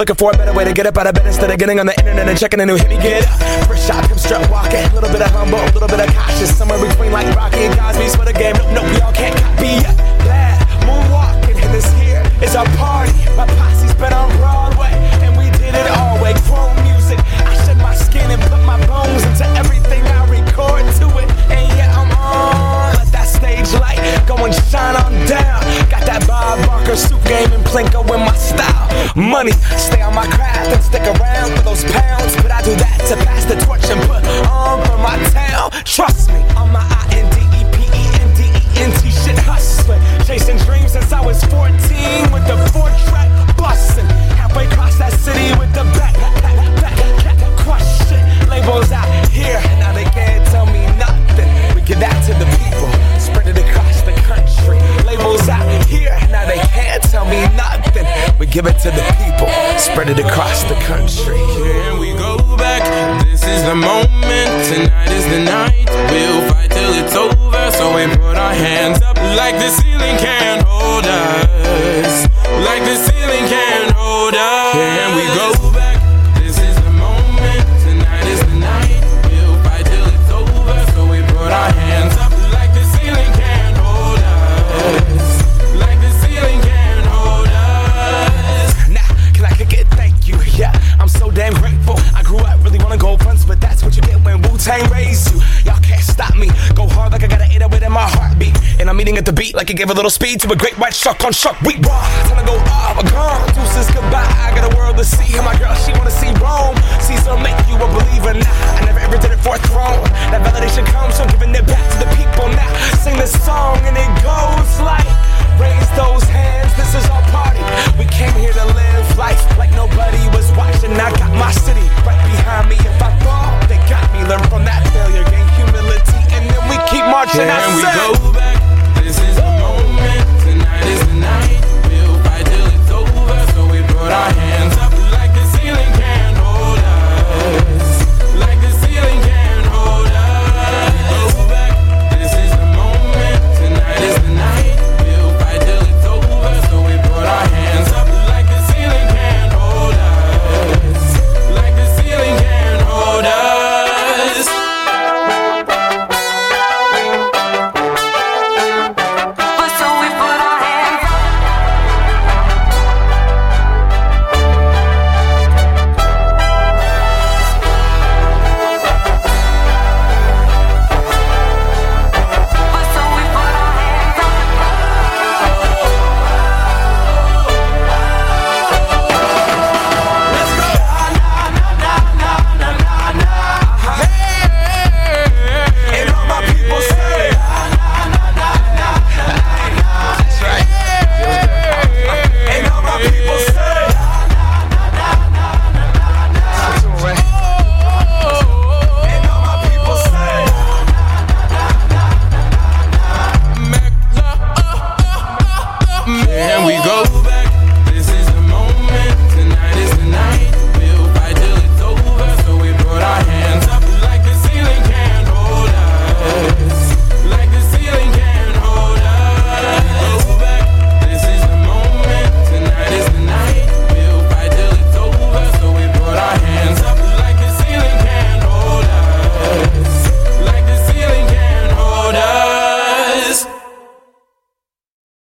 looking for a better way to get up out of bed instead of getting on the internet and checking a new hit. Me get up, first shot, come strut walking. A little bit of humble, a little bit of cautious. Somewhere between like Rocky and Cosby's for the game. Nope, we all can't copy yet. Bad moonwalking, and this here is our party. My posse's been on Broadway, and we did it all way. Chrome music, I shed my skin and put my bones into everything I record to it. And yeah, I'm on. Let that stage light go and shine on down. Got that Bob Barker suit game and Plinko in my style. Money, stay on my craft and stick around for those pounds. But I do that to pass the torch and put on for my town. Trust me, on my INDEPENDENT shit hustling. Chasing dreams since I was 14 with the 4-track bustin'. Halfway across that city with the back crush shit. Labels out here, now they can't tell me nothing. We give that to the people, spread it across the country. Labels out here, now they can't tell me nothing. We give it to the people, spread it across the country. Here we go back, this is the moment. Tonight is the night, we'll fight till it's over. So we put our hands up like the ceiling can't hold us. Like the ceiling can't hold us. Here we go back, this is the moment. Tonight is the night, we'll fight till it's over. So we put our hands up like the ceiling can't hold us. Like the ceiling can't hold us. Now, can I kick it? Thank you, yeah, I'm so damn grateful. I grew up really wanna go fronts, but that's what you get when Wu-Tang raised you. Y'all can't stop me, go hard like I got an 808 in my heartbeat. And I'm eating at the beat like it gave a little speed to a great white shark on shark. We raw, time to go off, gone. Deuces goodbye, I got a world to see. And my